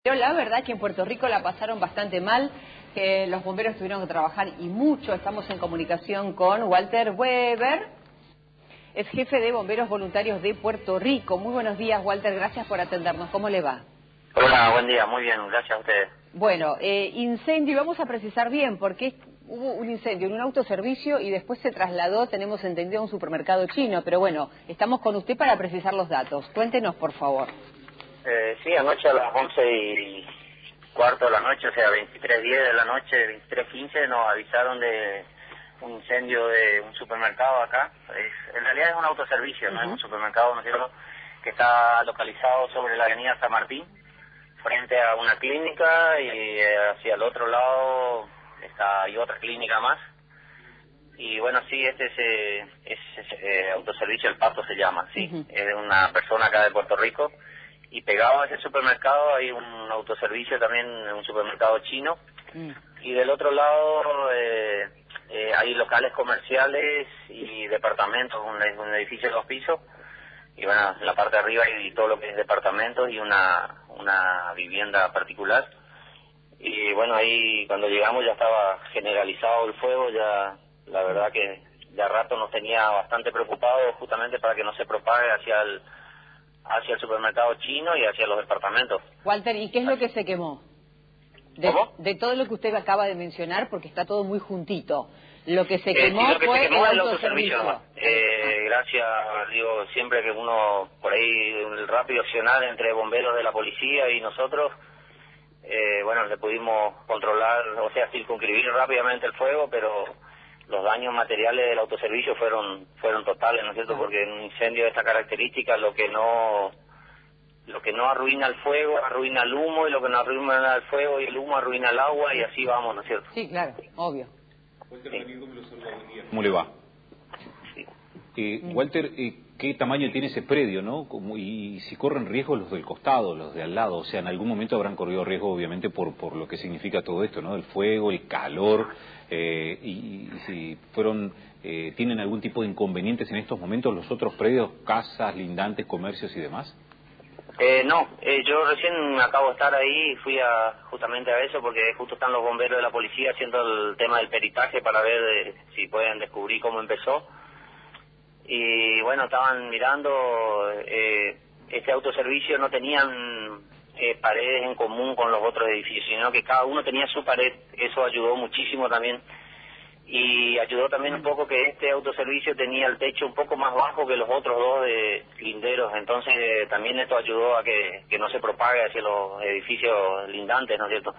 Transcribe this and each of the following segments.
Pero la verdad que en Puerto Rico la pasaron bastante mal, que los bomberos tuvieron que trabajar y mucho. Estamos en comunicación con Walter Weber, es jefe de bomberos voluntarios de Puerto Rico. Muy buenos días, Walter, gracias por atendernos. ¿Cómo le va? Hola, buen día, muy bien, gracias a ustedes. Bueno, incendio, y vamos a precisar bien, porque hubo un incendio en un autoservicio y después se trasladó, tenemos entendido, a un supermercado chino. Pero bueno, estamos con usted para precisar los datos. Cuéntenos, por favor. Sí, anoche a las 11:15 de la noche, o sea, 23:10 de la noche, 23:15, nos avisaron de un incendio de un supermercado acá. En realidad es un autoservicio, no es un supermercado, ¿no es cierto?, que está localizado sobre la avenida San Martín, frente a una clínica, y hacia el otro lado hay otra clínica más. Y bueno, sí, este es autoservicio El Pato, se llama, sí. Es de una persona acá de Puerto Rico. Y pegado a ese supermercado hay un autoservicio también, un supermercado chino. Y del otro lado hay locales comerciales y departamentos, un edificio de 2 pisos. Y bueno, en la parte de arriba hay todo lo que es departamentos y una vivienda particular. Y bueno, ahí cuando llegamos ya estaba generalizado el fuego, ya la verdad que ya rato nos tenía bastante preocupados, justamente para que no se propague hacia el supermercado chino y hacia los departamentos. Walter, ¿y qué es lo que se quemó? ¿Cómo? De todo lo que usted acaba de mencionar, porque está todo muy juntito. Lo que se quemó sí, lo que fue se quemó el el autoservicio. nomás. Gracias, digo, siempre que uno, por ahí, el rápido accionar entre bomberos de la policía y nosotros, bueno, le pudimos controlar, o sea, circunscribir rápidamente el fuego, pero los daños materiales del autoservicio fueron totales, ¿no es cierto? Porque en un incendio de esta característica lo que no arruina el fuego arruina el humo, y lo que no arruina el fuego y el humo arruina el agua, y así vamos, ¿no es cierto? Sí, claro, obvio. ¿Cómo le va? Sí. Walter, ¿qué tamaño tiene ese predio, no? Y si corren riesgo los del costado, los de al lado, o sea, en algún momento habrán corrido riesgo, obviamente, por lo que significa todo esto, ¿no? El fuego, el calor, y si tienen algún tipo de inconvenientes en estos momentos los otros predios, casas, lindantes, comercios y demás. No, yo recién acabo de estar ahí, fui justamente a eso, porque justo están los bomberos de la policía haciendo el tema del peritaje para ver si pueden descubrir cómo empezó. Y bueno, estaban mirando, este autoservicio no tenían paredes en común con los otros edificios, sino que cada uno tenía su pared. Eso ayudó muchísimo también. Y ayudó también un poco que este autoservicio tenía el techo un poco más bajo que los otros dos de linderos. Entonces también esto ayudó a que no se propague hacia los edificios lindantes, ¿no es cierto?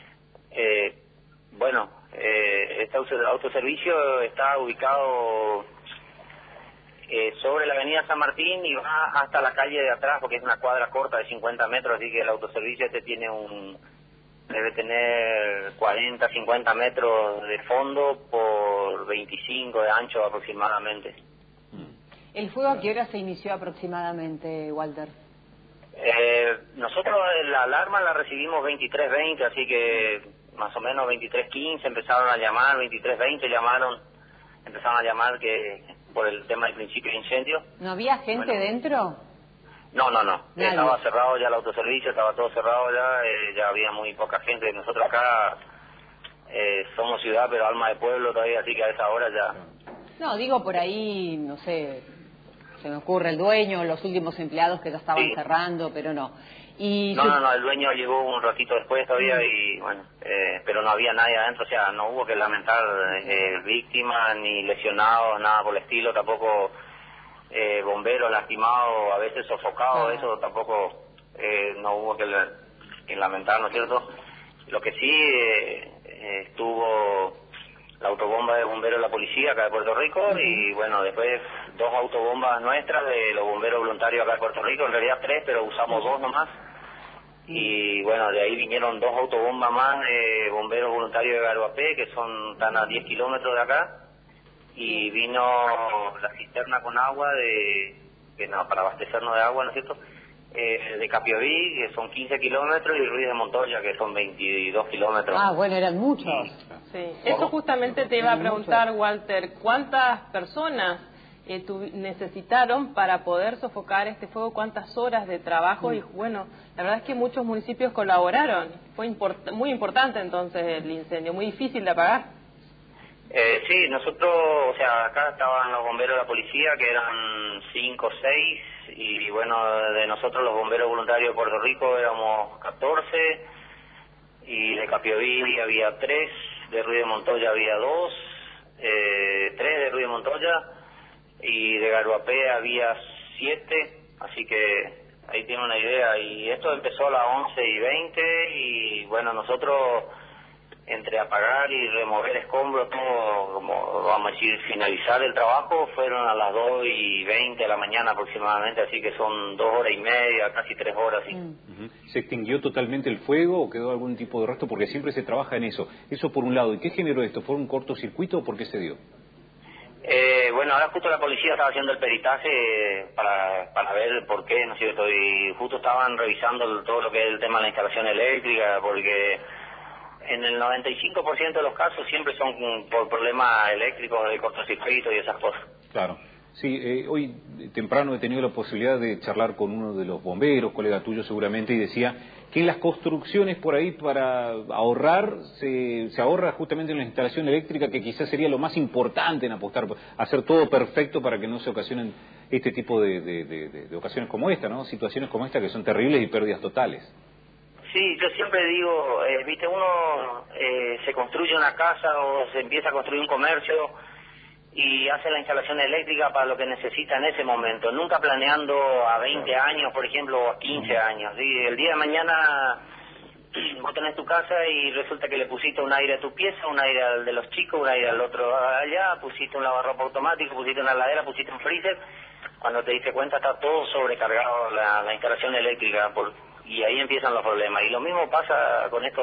Bueno, este autoservicio está ubicado sobre la avenida San Martín y va hasta la calle de atrás, porque es una cuadra corta de 50 metros, así que el autoservicio debe tener 40, 50 metros de fondo por 25 de ancho aproximadamente. ¿El fuego a qué hora se inició aproximadamente, Walter? Nosotros la alarma la recibimos 23:20, así que más o menos 23:15 empezaron a llamar, 23:20 empezaron a llamar que por el tema del principio de incendio. ¿No había gente dentro? No. Nadie. Estaba cerrado ya el autoservicio, estaba todo cerrado ya, ya había muy poca gente. Nosotros acá somos ciudad, pero alma de pueblo todavía, así que a esa hora ya... No, digo por ahí, no sé, se me ocurre el dueño, los últimos empleados que ya estaban cerrando, pero no. No, el dueño llegó un ratito después todavía y bueno, pero no había nadie adentro, o sea, no hubo que lamentar víctimas ni lesionados, nada por el estilo, tampoco bomberos lastimados, a veces sofocados, eso tampoco no hubo que lamentar, ¿no es cierto? Lo que sí estuvo la autobomba de bomberos de la policía acá de Puerto Rico y bueno, después 2 autobombas nuestras de los bomberos voluntarios acá de Puerto Rico, en realidad 3, pero usamos 2 nomás. Y bueno, de ahí vinieron 2 autobombas más de bomberos voluntarios de Garuapé, que están a 10 kilómetros de acá. Y vino la cisterna con agua para abastecernos de agua, ¿no es cierto? De Capioví, que son 15 kilómetros, y Ruiz de Montoya, que son 22 kilómetros. Ah, bueno, eran muchos. Sí, eso justamente te iba a preguntar, Walter, ¿cuántas personas necesitaron para poder sofocar este fuego, cuántas horas de trabajo. Y bueno, la verdad es que muchos municipios colaboraron. Fue muy importante entonces el incendio, muy difícil de apagar. Sí, nosotros, o sea, acá estaban los bomberos de la policía, que eran 5 o 6, y bueno, de nosotros los bomberos voluntarios de Puerto Rico éramos 14, y de Capioví había 3, de Ruiz de Montoya había 2, 3 de Ruiz de Montoya, y de Garuapé había 7, así que ahí tiene una idea. Y esto empezó a las 11:20, y bueno, nosotros entre apagar y remover escombros, todo, como vamos a decir, finalizar el trabajo, fueron a las 2:20 de la mañana aproximadamente, así que son 2 horas y media, casi 3 horas. ¿Sí? ¿Se extinguió totalmente el fuego o quedó algún tipo de resto? Porque siempre se trabaja en eso. Eso por un lado. ¿Y qué generó esto? ¿Fue un cortocircuito o por qué se dio? Bueno, ahora justo la policía estaba haciendo el peritaje para ver por qué, ¿no es cierto? Y justo estaban revisando todo lo que es el tema de la instalación eléctrica, porque en el 95% de los casos siempre son por problemas eléctricos, de cortocircuito y esas cosas. Claro. Sí, hoy temprano he tenido la posibilidad de charlar con uno de los bomberos, colega tuyo seguramente, y decía que en las construcciones por ahí para ahorrar, se ahorra justamente en la instalación eléctrica, que quizás sería lo más importante en apostar, hacer todo perfecto para que no se ocasionen este tipo de ocasiones como esta, ¿no? Situaciones como esta que son terribles y pérdidas totales. Sí, yo siempre digo, viste, uno se construye una casa o se empieza a construir un comercio y hace la instalación eléctrica para lo que necesita en ese momento, nunca planeando a 20 años, por ejemplo, o a 15 años. ¿Sí? El día de mañana vos tenés tu casa y resulta que le pusiste un aire a tu pieza, un aire al de los chicos, un aire al otro allá, pusiste un lavarropa automático, pusiste una heladera, pusiste un freezer. Cuando te diste cuenta está todo sobrecargado la instalación eléctrica y ahí empiezan los problemas. Y lo mismo pasa con esto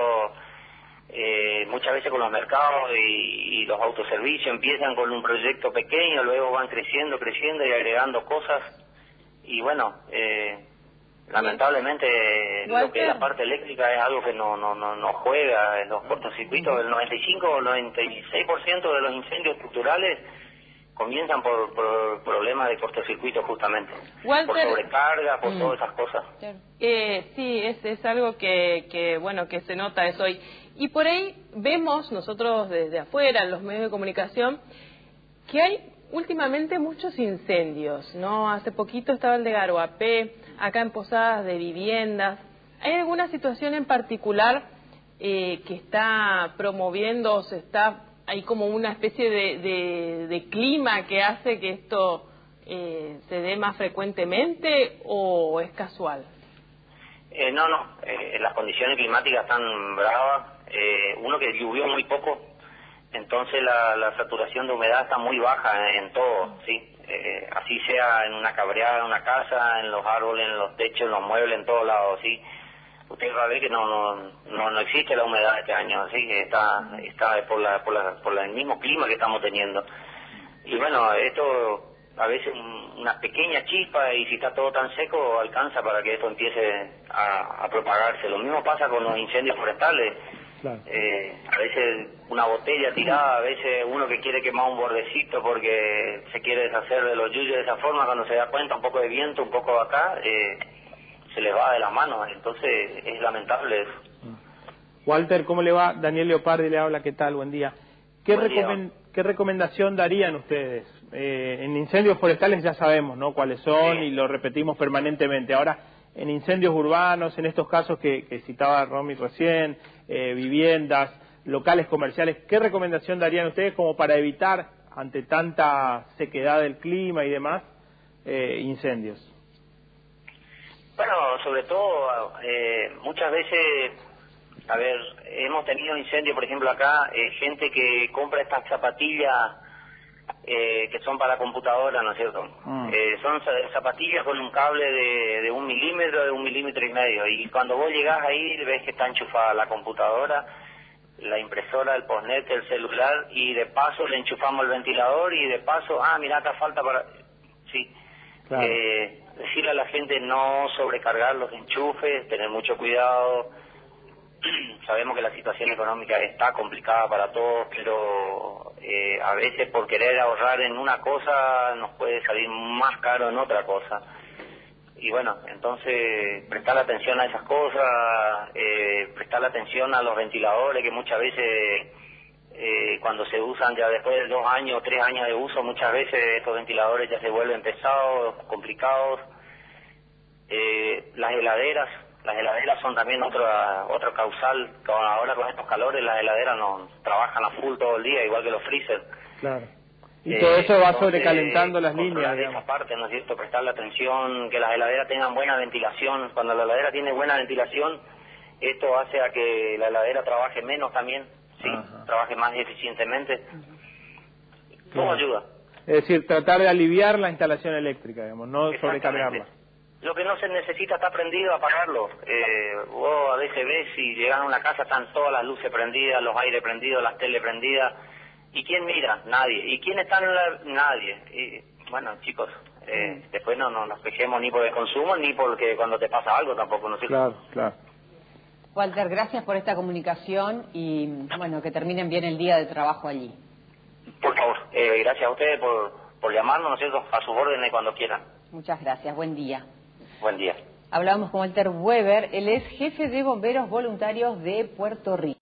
muchas veces con los mercados y los autoservicios. Empiezan con un proyecto pequeño, luego van creciendo y agregando cosas. Y bueno, lamentablemente lo que es la parte eléctrica es algo que no juega en los cortocircuitos. El 95 o 96% de los incendios estructurales comienzan por problemas de cortocircuito justamente, Walter, por sobrecarga, por todas esas cosas. Sí, es algo que bueno, que se nota eso hoy. Y por ahí vemos nosotros desde afuera, en los medios de comunicación, que hay últimamente muchos incendios, ¿no? Hace poquito estaba el de Garuapé, acá en Posadas de viviendas. ¿Hay alguna situación en particular que está promoviendo o se está... hay como una especie de clima que hace que esto se dé más frecuentemente o es casual? Las condiciones climáticas están bravas. Uno que llovió muy poco, entonces la saturación de humedad está muy baja en todo, ¿sí? Así sea en una cabreada, en una casa, en los árboles, en los techos, en los muebles, en todos lados, ¿sí? Usted va a ver que no existe la humedad este año, así que está por el mismo clima que estamos teniendo. Y bueno, esto a veces una pequeña chispa y si está todo tan seco alcanza para que esto empiece a propagarse. Lo mismo pasa con los incendios forestales. Claro. A veces una botella tirada, a veces uno que quiere quemar un bordecito porque se quiere deshacer de los yuyos de esa forma, cuando se da cuenta un poco de viento, un poco de acá, se les va de las manos, entonces es lamentable eso. Walter, ¿cómo le va? Daniel Leopardi le habla, ¿qué tal? Buen día. ¿Qué recomendación darían ustedes? En incendios forestales ya sabemos, ¿no?, cuáles son, y lo repetimos permanentemente. Ahora, en incendios urbanos, en estos casos que citaba Romy recién, viviendas, locales comerciales, ¿qué recomendación darían ustedes como para evitar, ante tanta sequedad del clima y demás, incendios? Bueno, sobre todo, muchas veces, a ver, hemos tenido incendios, por ejemplo acá, gente que compra estas zapatillas que son para computadora, ¿no es cierto? Son zapatillas con un cable de 1 milímetro, de 1,5 milímetros, y cuando vos llegás ahí ves que está enchufada la computadora, la impresora, el postnet, el celular, y de paso le enchufamos el ventilador, y de paso, mirá, acá falta para... Sí. Claro. Decirle a la gente no sobrecargar los enchufes, tener mucho cuidado. sabemos que la situación económica está complicada para todos, pero a veces por querer ahorrar en una cosa nos puede salir más caro en otra cosa. Y bueno, entonces prestar atención a esas cosas, prestar atención a los ventiladores que muchas veces cuando se usan ya después de 2 años o 3 años de uso, muchas veces estos ventiladores ya se vuelven pesados, complicados. Las heladeras son también otro causal. Ahora con estos calores las heladeras no trabajan a full todo el día, igual que los freezer. Claro. Y todo eso va entonces, sobrecalentando las líneas, de esa parte, ¿no es cierto? Prestarle atención, que las heladeras tengan buena ventilación. Cuando la heladera tiene buena ventilación, esto hace a que la heladera trabaje menos también, sí, trabaje más eficientemente. Todo ayuda. Es decir, tratar de aliviar la instalación eléctrica, digamos, no sobrecargarla. Lo que no se necesita está prendido, apagarlo. Vos a veces ves, si llegas a una casa están todas las luces prendidas, los aires prendidos, las tele prendidas. ¿Y quién mira? Nadie. ¿Y quién está en Nadie. Y, bueno, chicos, después no nos quejemos ni por el consumo, ni porque cuando te pasa algo tampoco, ¿no es cierto? Claro, claro. Walter, gracias por esta comunicación y, bueno, que terminen bien el día de trabajo allí. Por favor, gracias a ustedes por llamarnos, ¿no es cierto?, a sus órdenes cuando quieran. Muchas gracias, buen día. Buen día. Hablamos con Walter Weber, él es jefe de bomberos voluntarios de Puerto Rico.